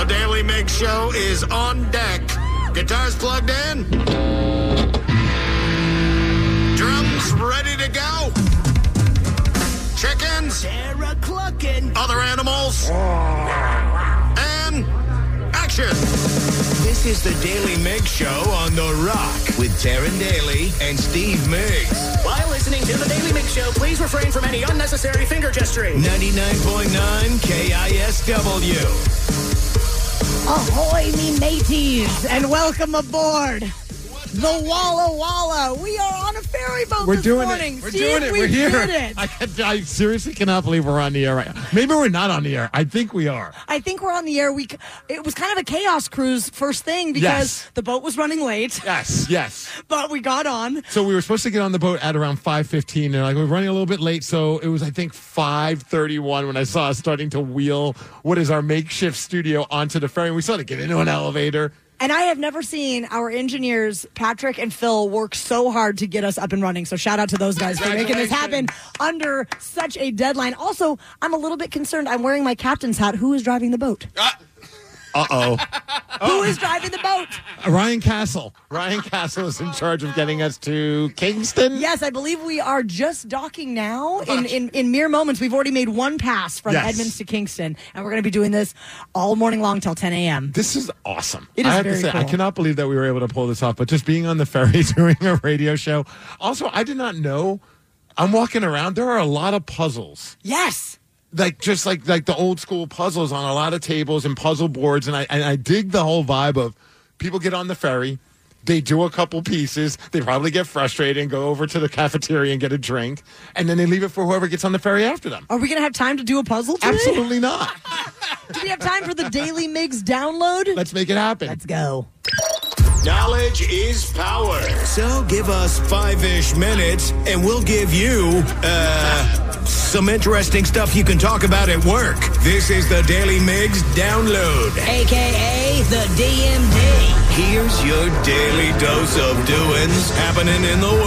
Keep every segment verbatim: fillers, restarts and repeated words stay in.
The Daily Mix Show is on deck. Guitars plugged in. Drums ready to go. Chickens. Sarah clucking. Other animals. And action. This is the Daily Mix Show on The Rock with Taryn Daly and Steve Miggs. While listening to the Daily Mix Show, please refrain from any unnecessary finger gesturing. ninety-nine point nine K I S W. Ahoy, me mateys, and welcome aboard the Walla Walla. We are on a ferry boat We're this doing morning. it. We're Steve, doing it. we We're here. did it. I, can, I seriously cannot believe we're on the air right now. Maybe we're not on the air. I think we are. I think we're on the air. We It was kind of a chaos cruise first thing because Yes. the boat was running late, Yes, yes. but we got on. So we were supposed to get on the boat at around five fifteen, and like we were running a little bit late, so it was, I think, five thirty-one when I saw us starting to wheel what is our makeshift studio onto the ferry. We started to get into an elevator. And I have never seen our engineers, Patrick and Phil, work so hard to get us up and running. So shout out to those guys for making this happen under such a deadline. Also, I'm a little bit concerned. I'm wearing my captain's hat. Who is driving the boat? Uh-oh. Who is driving the boat? Ryan Castle. Ryan Castle is in charge of getting us to Kingston. Yes, I believe we are just docking now. In, in, in mere moments, we've already made one pass from Yes. Edmonds to Kingston, and we're going to be doing this all morning long till ten a.m. This is awesome. It is I have very to say, cool. I cannot believe that we were able to pull this off, but just being on the ferry doing a radio show. Also, I did not know. I'm walking around. There are a lot of puzzles. Yes. Like just like like the old school puzzles on a lot of tables and puzzle boards, and I and I dig the whole vibe of people get on the ferry, they do a couple pieces, they probably get frustrated and go over to the cafeteria and get a drink, and then they leave it for whoever gets on the ferry after them. Are we going to have time to do a puzzle today? Absolutely not. Do we have time for the Daily Mix download? Let's make it happen. Let's go. Knowledge is power. So give us five-ish minutes, and we'll give you, uh, some interesting stuff you can talk about at work. This is the Daily Mix Download, A K A the D M D. Here's your daily dose of doings happening in the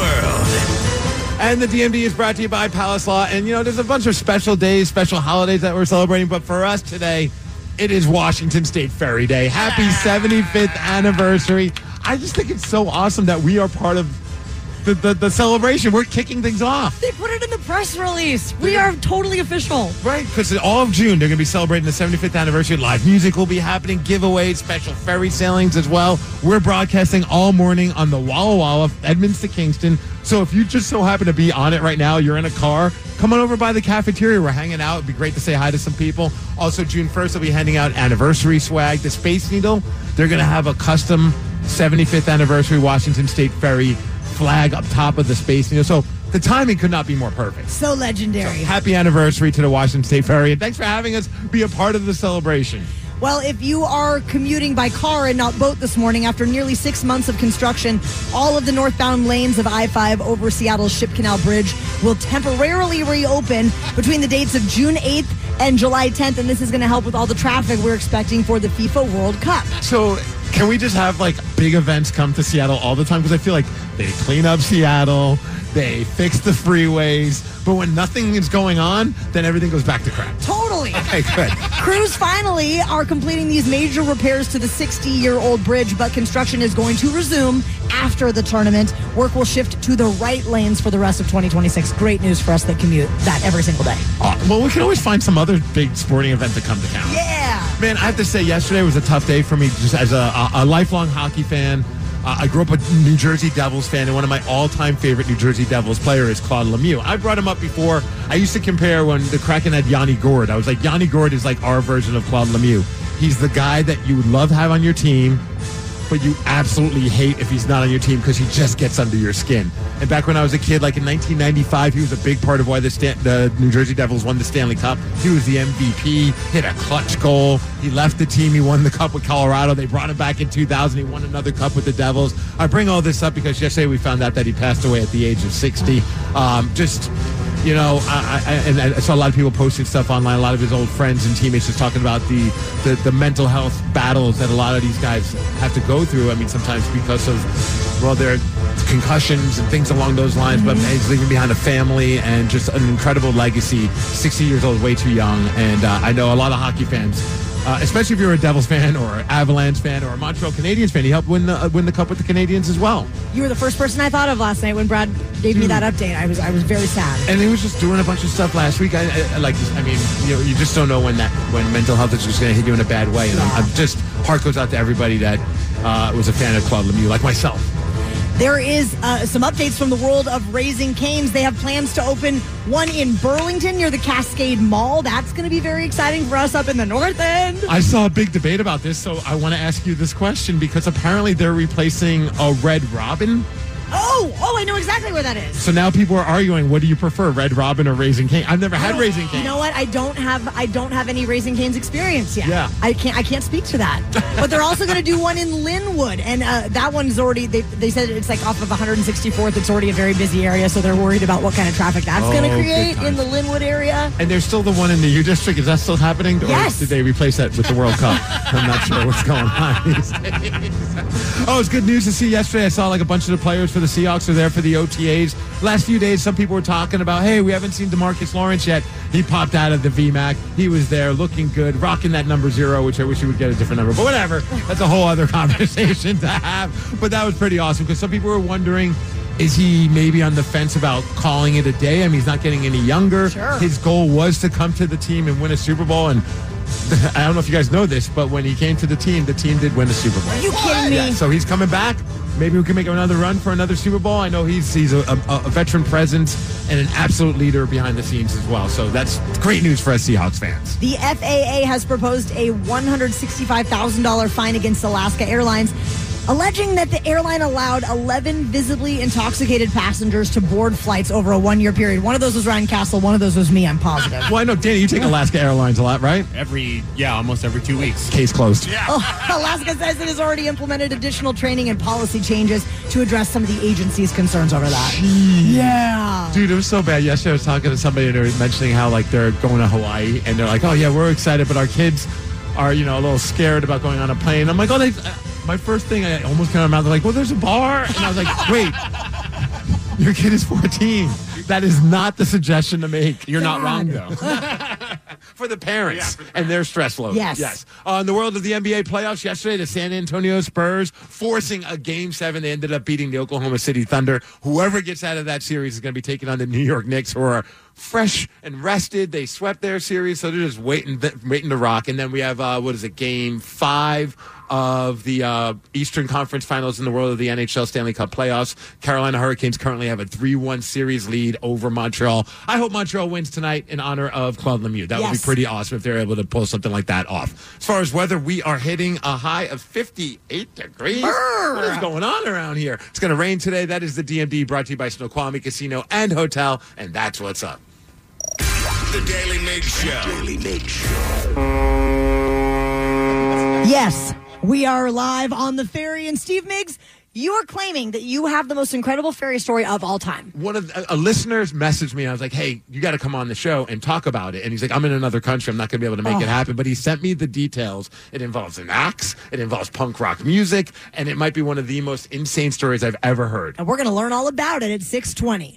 world. And the D M D is brought to you by Palace Law. And, you know, there's a bunch of special days, special holidays that we're celebrating. But for us today, it is Washington State Ferry Day. Happy seventy-fifth anniversary. I just think it's so awesome that we are part of the, the, the celebration. We're kicking things off. They put it in the press release. We are totally official. Right, because all of June, they're going to be celebrating the seventy-fifth anniversary. Live music will be happening, giveaways, special ferry sailings as well. We're broadcasting all morning on the Walla Walla, Edmonds to Kingston. So if you just so happen to be on it right now, you're in a car, come on over by the cafeteria. We're hanging out. It'd be great to say hi to some people. Also, June first, we'll be handing out anniversary swag. The Space Needle, they're going to have a custom seventy-fifth anniversary Washington State Ferry flag up top of the Space Needle. So the timing could not be more perfect. So legendary. So happy anniversary to the Washington State Ferry, and thanks for having us be a part of the celebration. Well, if you are commuting by car and not boat this morning, after nearly six months of construction, all of the northbound lanes of I five over Seattle's Ship Canal Bridge will temporarily reopen between the dates of June eighth and July tenth, and this is going to help with all the traffic we're expecting for the FIFA World Cup. So can we just have, like, big events come to Seattle all the time? Because I feel like they clean up Seattle, they fix the freeways, but when nothing is going on, then everything goes back to crap. Totally. Okay, good. Crews finally are completing these major repairs to the sixty-year-old bridge, but construction is going to resume after the tournament. Work will shift to the right lanes for the rest of twenty twenty-six. Great news for us that commute that every single day. Uh, well, we can always find some other big sporting event to come to town. Yeah. Man, I have to say, yesterday was a tough day for me just as a, a, a lifelong hockey fan. Uh, I grew up a New Jersey Devils fan, and one of my all-time favorite New Jersey Devils player is Claude Lemieux. I brought him up before. I used to compare when the Kraken had Yanni Gourde. I was like, Yanni Gourde is like our version of Claude Lemieux. He's the guy that you would love to have on your team, but you absolutely hate if he's not on your team because he just gets under your skin. And back when I was a kid, like in nineteen ninety-five, he was a big part of why the, Stan- the New Jersey Devils won the Stanley Cup. He was the M V P, hit a clutch goal. He left the team. He won the Cup with Colorado. They brought him back in two thousand. He won another Cup with the Devils. I bring all this up because yesterday we found out that he passed away at the age of sixty. Um, just... You know, I, I, and I saw a lot of people posting stuff online, a lot of his old friends and teammates just talking about the, the, the mental health battles that a lot of these guys have to go through. I mean, sometimes because of, well, they're concussions and things along those lines, mm-hmm. but he's leaving behind a family and just an incredible legacy. sixty years old, way too young. And uh, I know a lot of hockey fans, uh, especially if you're a Devils fan or an Avalanche fan or a Montreal Canadiens fan. He helped win the uh, win the cup with the Canadiens as well. You were the first person I thought of last night when Brad gave me that update. I was I was very sad. And he was just doing a bunch of stuff last week. I, I like. I mean, you know, you just don't know when that when mental health is just going to hit you in a bad way. And yeah. I'm, I'm just heart goes out to everybody that uh, was a fan of Claude Lemieux, like myself. There is uh, some updates from the world of Raising Cane's. They have plans to open one in Burlington near the Cascade Mall. That's going to be very exciting for us up in the North End. I saw a big debate about this, so I want to ask you this question because apparently they're replacing a Red Robin. Oh, oh, I know exactly where that is. So now people are arguing, what do you prefer, Red Robin or Raising Cane? I've never had Raising Cane. You know what? I don't have I don't have any Raising Cane's experience yet. Yeah. I can't I can't speak to that. But they're also going to do one in Linwood, and uh, that one's already they they said it's like off of one hundred sixty-fourth. It's already a very busy area, so they're worried about what kind of traffic that's oh, going to create in the Linwood area. And there's still the one in the U District. Is that still happening? Yes. Or did they replace that with the World Cup? I'm not sure what's going on these days. Oh, it's good news to see yesterday. I saw like a bunch of the players for the Seahawks are there for the O T As. Last few days, some people were talking about, hey, we haven't seen DeMarcus Lawrence yet. He popped out of the V MAC. He was there looking good, rocking that number zero, which I wish he would get a different number. But whatever. That's a whole other conversation to have. But that was pretty awesome because some people were wondering, is he maybe on the fence about calling it a day? I mean, he's not getting any younger. Sure. His goal was to come to the team and win a Super Bowl. And I don't know if you guys know this, but when he came to the team, the team did win a Super Bowl. Are you kidding me? Yeah, so he's coming back. Maybe we can make another run for another Super Bowl. I know he's he's a, a, a veteran presence and an absolute leader behind the scenes as well. So that's great news for us Seahawks fans. The F A A has proposed a one hundred sixty-five thousand dollars fine against Alaska Airlines, alleging that the airline allowed eleven visibly intoxicated passengers to board flights over a one-year period. One of those was Ryan Castle. One of those was me. I'm positive. Well, I know, Danny, you take Alaska Airlines a lot, right? Every, yeah, almost every two weeks. Case closed. Yeah. Oh, Alaska says it has already implemented additional training and policy changes to address some of the agency's concerns over that. Yeah. Dude, it was so bad. Yesterday I was talking to somebody and they were mentioning how, like, they're going to Hawaii and they're like, oh, yeah, we're excited, but our kids are, you know, a little scared about going on a plane. I'm like, oh, they... My first thing, I almost came out of my mouth, like, well, there's a bar. And I was like, wait, your kid is fourteen. That is not the suggestion to make. You're not wrong, though. For the parents yeah, for the and their stress load. Yes. Yes. Uh, in the world of the N B A playoffs yesterday, the San Antonio Spurs forcing a game seven. They ended up beating the Oklahoma City Thunder. Whoever gets out of that series is going to be taking on the New York Knicks, who are fresh and rested. They swept their series, so they're just waiting, waiting to rock. And then we have, uh, what is it, game five of the uh, Eastern Conference Finals in the world of the N H L Stanley Cup playoffs. Carolina Hurricanes currently have a three one series lead over Montreal. I hope Montreal wins tonight in honor of Claude Lemieux. That yes. would be pretty awesome if they're able to pull something like that off. As far as weather, we are hitting a high of fifty-eight degrees. Brr. What is going on around here? It's going to rain today. That is the D M D, brought to you by Snoqualmie Casino and Hotel, and that's what's up. The Daily Mix Show. Daily Mix Show. Yes. We are live on the ferry, and Steve Miggs, you are claiming that you have the most incredible ferry story of all time. One of the, a listeners messaged me. I was like, hey, you got to come on the show and talk about it. And he's like, I'm in another country. I'm not going to be able to make oh. it happen. But he sent me the details. It involves an axe. It involves punk rock music. And it might be one of the most insane stories I've ever heard. And we're going to learn all about it at six twenty.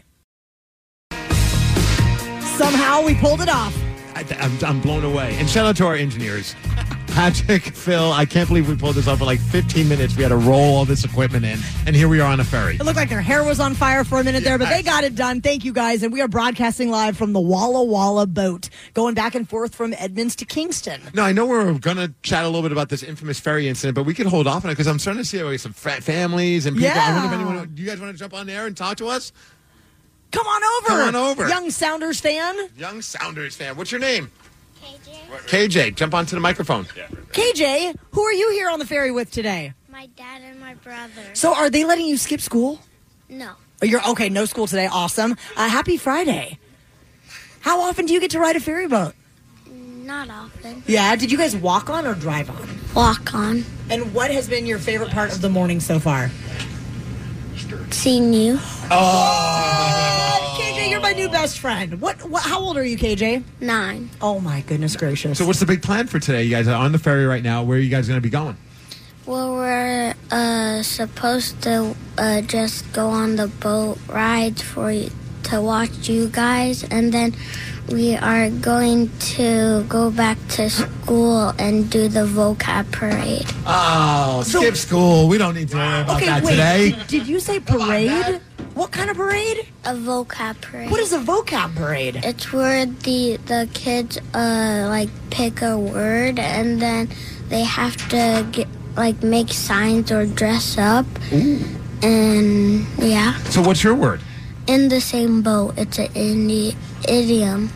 Somehow we pulled it off. I, I'm, I'm blown away. And shout out to our engineers. Patrick, Phil, I can't believe we pulled this off for like fifteen minutes. We had to roll all this equipment in, and here we are on a ferry. It looked like their hair was on fire for a minute there, but they got it done. Thank you, guys. And we are broadcasting live from the Walla Walla boat, going back and forth from Edmonds to Kingston. No, I know we're going to chat a little bit about this infamous ferry incident, but we can hold off on it because I'm starting to see like, some fa- families and people. Yeah. I wonder if anyone, do you guys want to jump on there and talk to us? Come on over. Come on over. Young Sounders fan. Young Sounders fan. What's your name? K J. K J, jump onto the microphone. Yeah. K J, who are you here on the ferry with today? My dad and my brother. So are they letting you skip school? No. Oh, you're okay, no school today. Awesome. Uh, happy Friday. How often do you get to ride a ferry boat? Not often. Yeah, did you guys walk on or drive on? Walk on. And what has been your favorite part of the morning so far? Seeing you. Oh, K J, you're my new best friend. What, what? How old are you, K J? Nine. Oh, my goodness gracious. So what's the big plan for today? You guys are on the ferry right now. Where are you guys going to be going? Well, we're uh, supposed to uh, just go on the boat rides for you, to watch you guys, and then we are going to go back to school and do the vocab parade. Oh, skip school. We don't need to worry about Okay, that wait. today. Did, did you say parade? What kind of parade? A vocab parade. What is a vocab parade? It's where the the kids uh like pick a word and then they have to get like make signs or dress up. Ooh. And yeah, So what's your word? in the same boat. It's an indi- idiom.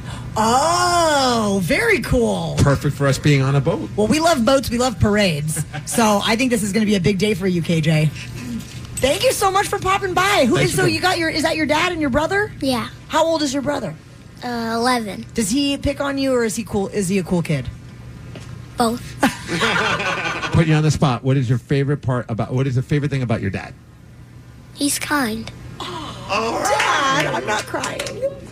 Oh, very cool. Perfect for us being on a boat. Well, we love boats. We love parades. So I think this is going to be a big day for you, K J. Thank you so much for popping by. Who Thanks is for so coming. you got your? Is that your dad and your brother? Yeah, How old is your brother? uh, eleven. Does he pick on you, or is he cool? Is he a cool kid? Both. Put you on the spot. What is your favorite part about? What is the favorite thing about your dad? He's kind. Dad, I'm not crying.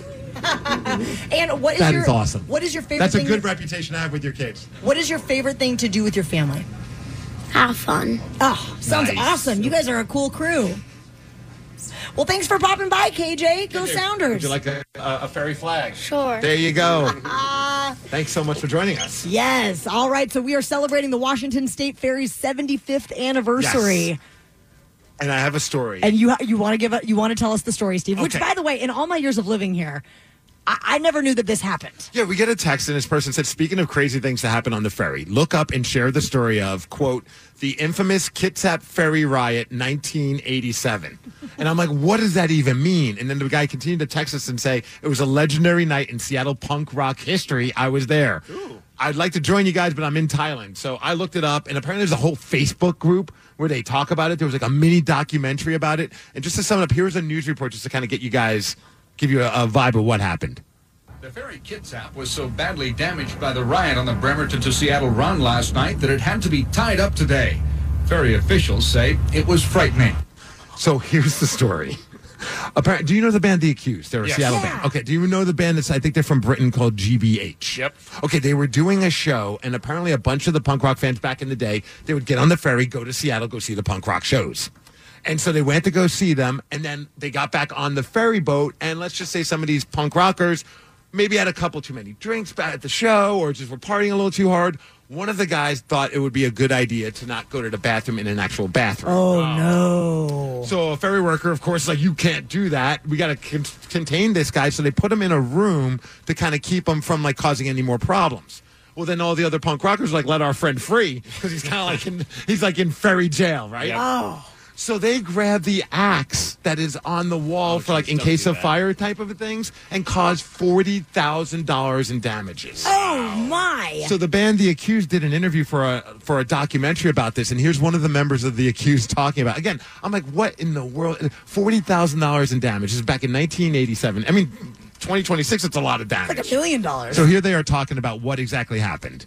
And what is That your? is awesome. What is your favorite? That's a thing good that- reputation to have with your kids. What is your favorite thing to do with your family? Have fun. Oh, sounds Nice. awesome. You guys are a cool crew. Well, thanks for popping by, K J. Go Sounders. Would you like a, a, a ferry flag? Sure. There you go. Thanks so much for joining us. Yes. All right. So we are celebrating the Washington State Ferry's seventy-fifth anniversary. Yes. And I have a story. And you you want to give a, you want to tell us the story, Steve? Which, Okay. by the way, in all my years of living here, I, I never knew that this happened. Yeah, we get a text, and this person said, speaking of crazy things that happen on the ferry, look up and share the story of, quote, the infamous Kitsap Ferry Riot nineteen eighty-seven. And I'm like, what does that even mean? And then the guy continued to text us and say, it was a legendary night in Seattle punk rock history. I was there. Ooh. I'd like to join you guys, but I'm in Thailand. So I looked it up, and apparently there's a whole Facebook group where they talk about it. There was like a mini documentary about it. And just to sum it up, here's a news report just to kind of get you guys, give you a, a vibe of what happened. The ferry Kitsap was so badly damaged by the riot on the Bremerton to Seattle run last night that it had to be tied up today. Ferry officials say it was frightening. So here's the story. Apparently, do you know the band The Accused? They're a Yes. Seattle Yeah. band. Okay, do you know the band that's, I think they're from Britain, called G B H? Yep. Okay, they were doing a show, and apparently a bunch of the punk rock fans back in the day, they would get on the ferry, go to Seattle, go see the punk rock shows. And so they went to go see them, and then they got back on the ferry boat, and let's just say some of these punk rockers maybe had a couple too many drinks back at the show or just were partying a little too hard. One of the guys thought it would be a good idea to not go to the bathroom in an actual bathroom. Oh, no. So a ferry worker, of course, like, you can't do that. We got to con- contain this guy. So they put him in a room to kind of keep him from, like, causing any more problems. Well, then all the other punk rockers, like, let our friend free because he's kind of like in, he's like in ferry jail, right? Oh. So they grab the axe that is on the wall Oh, for, like, geez, in don't case do of that. fire type of things and cause forty thousand dollars in damages. Oh, my. So the band The Accused did an interview for a for a documentary about this, and here's one of the members of The Accused talking about. Again, I'm like, what in the world? Forty thousand dollars in damage. This is back in nineteen eighty-seven. I mean, twenty twenty-six. It's a lot of damage. Like a million dollars. So here they are talking about what exactly happened.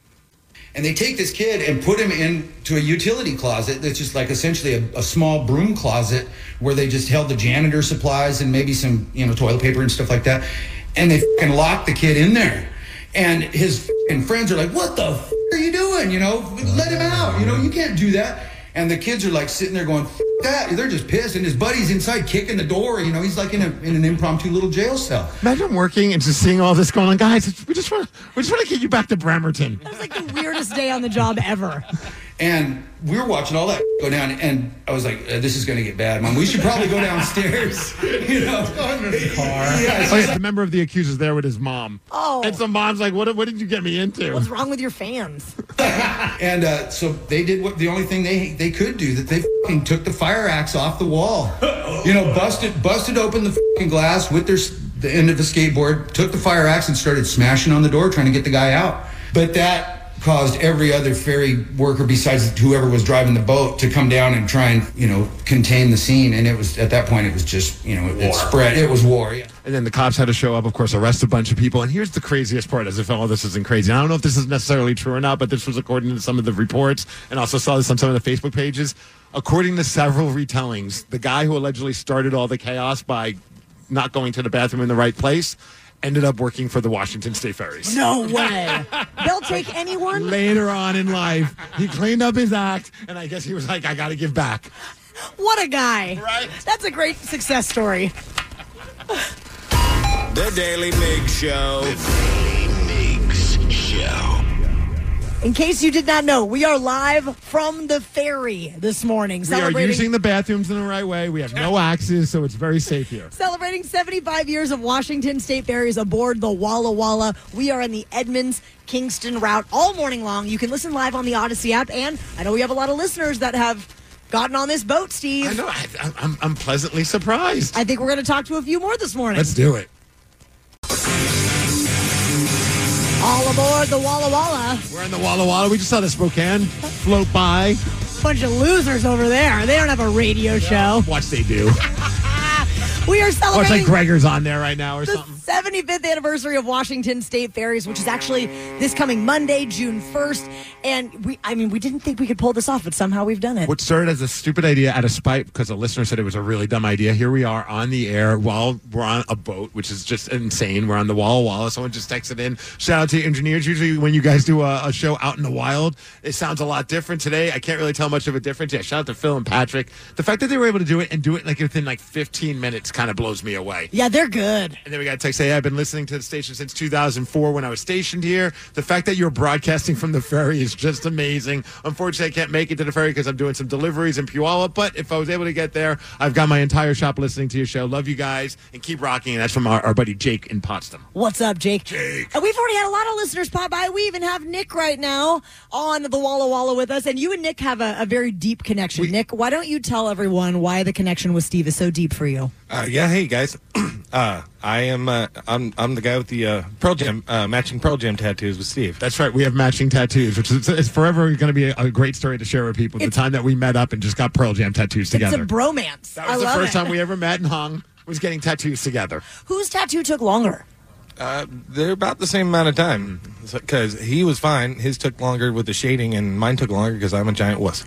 And they take this kid and put him into a utility closet that's just like essentially a, a small broom closet where they just held the janitor supplies and maybe some, you know, toilet paper and stuff like that. And they fucking locked the kid in there. And his fucking friends are like, what the f- are you doing? You know, let him out. You know, you can't do that. And the kids are like sitting there going, f- that. They're just pissed. And his buddy's inside kicking the door. You know, he's like in, a, in an impromptu little jail cell. Imagine working and just seeing all this going on. Guys, we just want we just want to get you back to Bremerton. That was like the weirdest day on the job ever. And we were watching all that go down, and I was like, uh, "This is going to get bad, Mom. We should probably go downstairs." You know, yeah, Oh, yeah, the member of The Accused is there with his mom. Oh. And so mom's like, what, what did you get me into? What's wrong with your fans? and uh, so they did what the only thing they they could do, that they fucking took the fire axe off the wall. You know, busted busted open the fucking glass with their s- the end of the skateboard, took the fire axe and started smashing on the door trying to get the guy out. But that caused every other ferry worker besides whoever was driving the boat to come down and try and, you know, contain the scene. And it was, at that point, it was just, you know, it, it spread. It was war. Yeah. And then the cops had to show up, of course, arrest a bunch of people. And here's the craziest part, as if all this isn't crazy. And I don't know if this is necessarily true or not, but this was according to some of the reports, and also saw this on some of the Facebook pages. According to several retellings, the guy who allegedly started all the chaos by not going to the bathroom in the right place ended up working for the Washington State Ferries. No way. They'll take anyone? Later on in life, he cleaned up his act, and I guess he was like, I got to give back. What a guy. Right? That's a great success story. The Daily Migs Show. The Daily Migs Show. In case you did not know, we are live from the ferry this morning. We are using the bathrooms in the right way. We have no axes, so it's very safe here. Celebrating seventy-five years of Washington State Ferries aboard the Walla Walla. We are in the Edmonds-Kingston route all morning long. You can listen live on the Odyssey app, and I know we have a lot of listeners that have gotten on this boat, Steve. I know. I, I'm, I'm pleasantly surprised. I think we're going to talk to a few more this morning. Let's do it. All aboard the Walla Walla. We're in the Walla Walla. We just saw the Spokane float by. Bunch of losers over there. They don't have a radio show. Watch they do. We are Oh, it's celebrating like Gregor's on there right now or the something. seventy-fifth anniversary of Washington State Ferries, which is actually this coming Monday, June first. And we, I mean, we didn't think we could pull this off, but somehow we've done it. What started as a stupid idea out of spite because a listener said it was a really dumb idea. Here we are on the air while we're on a boat, which is just insane. We're on the Walla Walla. Someone just texted in. Shout out to engineers. Usually when you guys do a, a show out in the wild, it sounds a lot different. Today, I can't really tell much of a difference. Yeah, shout out to Phil and Patrick. The fact that they were able to do it and do it like within like fifteen minutes kind of blows me away. Yeah, they're good. And then we got a text say, hey, I've been listening to the station since two thousand four when I was stationed here. The fact that you're broadcasting from the ferry is just amazing. Unfortunately, I can't make it to the ferry because I'm doing some deliveries in Puyallup, but if I was able to get there, I've got my entire shop listening to your show. Love you guys and keep rocking. And that's from our, our buddy Jake in Potsdam. What's up, Jake? Jake. And we've already had a lot of listeners pop by. We even have Nick right now on the Walla Walla with us, and you and Nick have a, a very deep connection. We, Nick, why don't you tell everyone why the connection with Steve is so deep for you? Uh, yeah, hey guys. uh, I am uh, I'm I'm the guy with the uh, Pearl Jam uh, matching Pearl Jam tattoos with Steve. That's right. We have matching tattoos, which is it's forever going to be a, a great story to share with people. It's, the time that we met up and just got Pearl Jam tattoos together. It's a bromance. That was I the love first it. time we ever met and hung. Was getting tattoos together. Whose tattoo took longer? Uh, they're about the same amount of time because he was fine. His took longer with the shading, and mine took longer because I'm a giant wuss.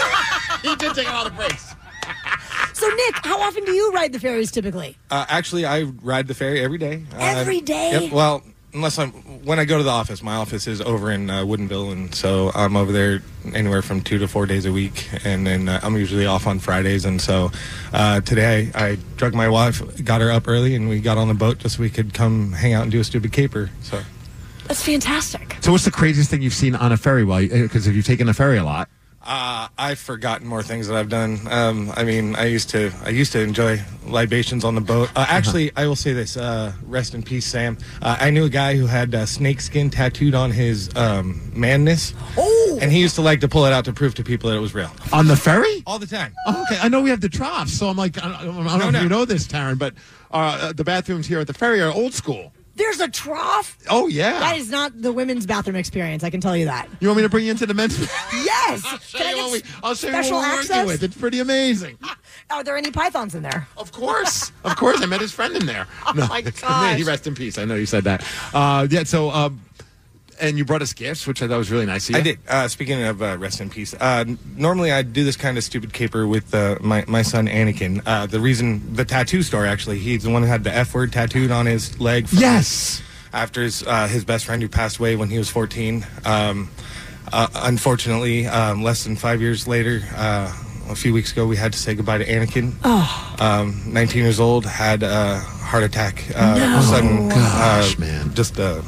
He did take a lot of breaks. So, Nick, how often do you ride the ferries typically? Uh, actually, I ride the ferry every day. Every uh, day? Yep, well, unless I'm when I go to the office. My office is over in uh, Woodinville, and so I'm over there anywhere from two to four days a week, and then uh, I'm usually off on Fridays. And so uh, today I, I drug my wife, got her up early, and we got on the boat just so we could come hang out and do a stupid caper. So that's fantastic. So, what's the craziest thing you've seen on a ferry? While because if you've taken a ferry a lot. Uh, I've forgotten more things that I've done. Um, I mean, I used to I used to enjoy libations on the boat. Uh, actually, I will say this. Uh, rest in peace, Sam. Uh, I knew a guy who had uh, snake skin tattooed on his um, manness. Oh! And he used to like to pull it out to prove to people that it was real. On the ferry? All the time. Oh, okay. I know we have the troughs, so I'm like, I don't, I don't know No, if no. you know this, Taryn, but uh, the bathrooms here at the ferry are old school. There's a trough? Oh, yeah. That is not the women's bathroom experience, I can tell you that. You want me to bring you into the men's? Yes! I'll show Can I you get what we, I'll show you special what we're access? working with. It's pretty amazing. Are there any pythons in there? Of course. Of course. I met his friend in there. Oh, no, my it's- gosh. He rest in peace. I know you said that. Uh, yeah, so, um, and you brought us gifts, which I thought was really nice of you. I did. Uh, speaking of uh, rest in peace, uh, n- normally I do this kind of stupid caper with uh, my, my son Anakin. Uh, the reason, the tattoo story, actually, he's the one who had the F word tattooed on his leg. From Yes! After his, uh, his best friend who passed away when he was fourteen. Um, uh, unfortunately, um, less than five years later, uh, a few weeks ago, we had to say goodbye to Anakin. Oh. Um, nineteen years old, had a heart attack. Uh, No. Sudden, Gosh, uh, man. Just uh,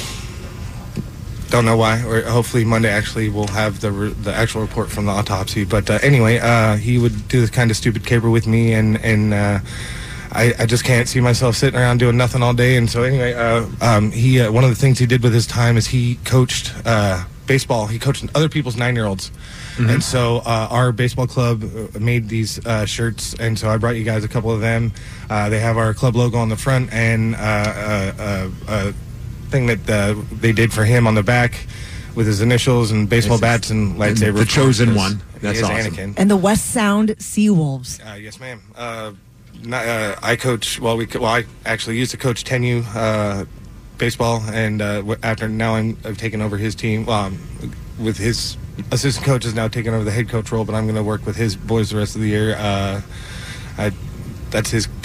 don't know why. Or hopefully Monday actually we'll have the re- the actual report from the autopsy. But uh, anyway, uh, he would do this kind of stupid caper with me, and and. Uh, I, I just can't see myself sitting around doing nothing all day. And so anyway, uh, um, he uh, one of the things he did with his time is he coached uh, baseball. He coached other people's nine-year-olds. Mm-hmm. And so uh, our baseball club made these uh, shirts, and so I brought you guys a couple of them. Uh, they have our club logo on the front and uh, uh, uh, uh, thing that uh, they did for him on the back with his initials and baseball It's- bats and lightsabers. the chosen Because one. he That's is awesome. Anakin. And the West Sound Seawolves. Uh, yes, ma'am. Uh, not, uh, I coach. Well, we. Well, I actually used to coach ten U uh, baseball, and uh, w- after now I'm, I've taken over his team. Well, um, with his assistant coach is now taking over the head coach role, but I'm going to work with his boys the rest of the year. Uh, I, that's his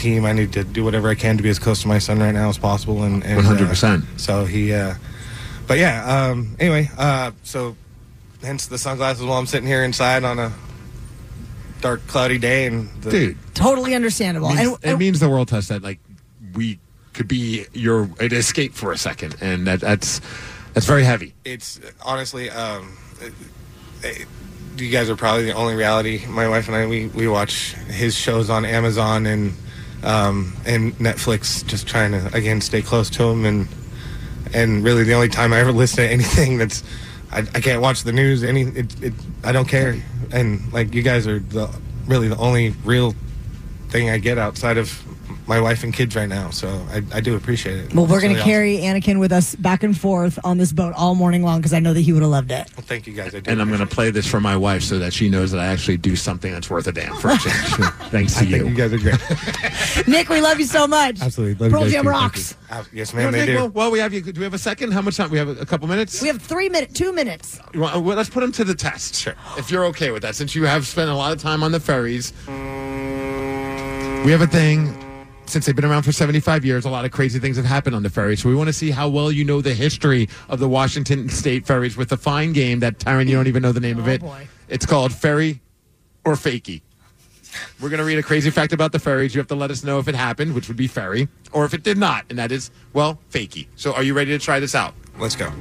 team. I need to do whatever I can to be as close to my son right now as possible. And, and one hundred percent. Uh, so he, uh, but yeah. Um, anyway, uh, so hence the sunglasses while I'm sitting here inside on a dark, cloudy day. And the, dude, totally understandable. It means, and, and, it means the world to us that like we could be your an escape for a second, and that that's that's very heavy. It's honestly. Um, it, it, you guys are probably the only reality. My wife and I, we, we watch his shows on Amazon and um, and Netflix, just trying to again stay close to him. And and really, the only time I ever listen to anything that's I, I can't watch the news. Any it, it I don't care. And like you guys are the really the only real thing I get outside of my wife and kids right now, so I, I do appreciate it. Well, we're going to really carry awesome. Anakin with us back and forth on this boat all morning long because I know that he would have loved it. Well, thank you guys. I do and I'm going to play this for my wife so that she knows that I actually do something that's worth a damn for a change. Thanks to I you. think you guys are great. Nick, we love you so much. Absolutely. Love Pearl you guys Jam too. rocks. Uh, yes, ma'am, Okay, they do. well, well, we have you. Do we have a second? How much time? We have a, a couple minutes. We have three minutes, two minutes. You want, well, let's put them to the test. Sure. If you're okay with that, since you have spent a lot of time on the ferries, we have a thing. Since they've been around for seventy-five years, a lot of crazy things have happened on the ferry. So we want to see how well you know the history of the Washington State ferries with a fine game that, Tyron, you don't even know the name oh, of it. Boy. It's called Ferry or Fakey. We're going to read a crazy fact about the ferries. You have to let us know if it happened, which would be ferry, or if it did not, and that is, well, Fakey. So are you ready to try this out? Let's go.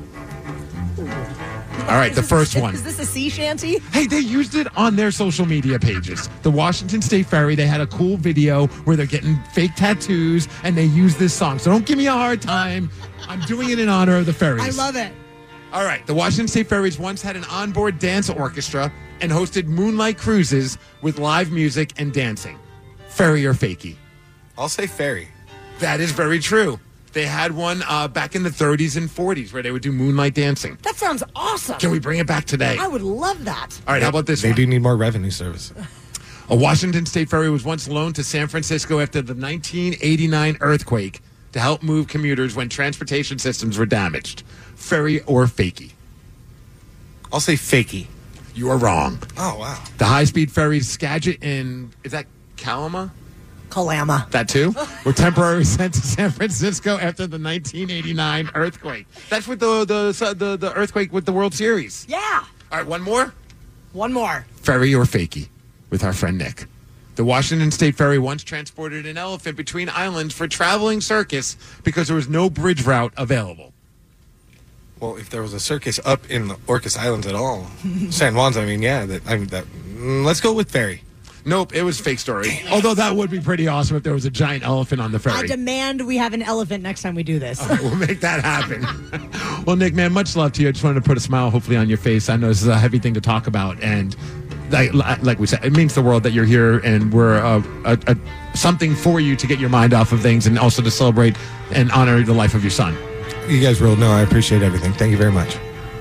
All right, the first one. Is this a sea shanty? Hey, they used it on their social media pages. The Washington State Ferry, they had a cool video where they're getting fake tattoos, and they use this song. So don't give me a hard time. I'm doing it in honor of the ferries. I love it. All right, the Washington State Ferries once had an onboard dance orchestra and hosted moonlight cruises with live music and dancing. Ferry or Fakey? I'll say ferry. That is very true. They had one uh, back in the thirties and forties where they would do moonlight dancing. That sounds awesome. Can we bring it back today? I would love that. All right, how about this They one? do need more revenue service. A Washington State ferry was once loaned to San Francisco after the nineteen eighty-nine earthquake to help move commuters when transportation systems were damaged. Ferry or Fakey? I'll say fakey. You are wrong. Oh, wow. The high-speed ferries Skagit and, is that Kalama? Kalama. That too? Were temporarily sent to San Francisco after the nineteen eighty-nine earthquake. That's with the, the, the, the earthquake with the World Series. Yeah. All right, one more? One more. Ferry or Fakey with our friend Nick. The Washington State Ferry once transported an elephant between islands for traveling circus because there was no bridge route available. Well, if there was a circus up in the Orcas Islands at all, San Juan's, I mean, yeah, that, I mean, that. Mm, let's go with ferry. Nope, it was fake story. Although that would be pretty awesome if there was a giant elephant on the ferry. I demand we have an elephant next time we do this. We'll make that happen. Well, Nick, man, much love to you. I just wanted to put a smile, hopefully, on your face. I know this is a heavy thing to talk about, and like, like we said, it means the world that you're here, and we're uh, a, a, something for you to get your mind off of things, and also to celebrate and honor the life of your son. You guys ruled. No, I appreciate everything. Thank you very much.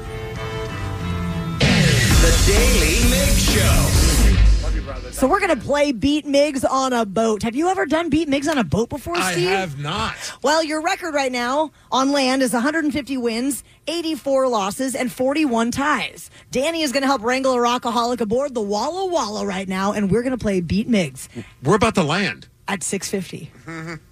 The Daily Mig Show. So we're going to play Beat Migs on a boat. Have you ever done Beat Migs on a boat before, Steve? I have not. Well, your record right now on land is one hundred fifty wins, eighty-four losses, and forty-one ties. Danny is going to help wrangle a rockaholic aboard the Walla Walla right now, and we're going to play Beat Migs We're about to land. at six fifty. Mm-hmm.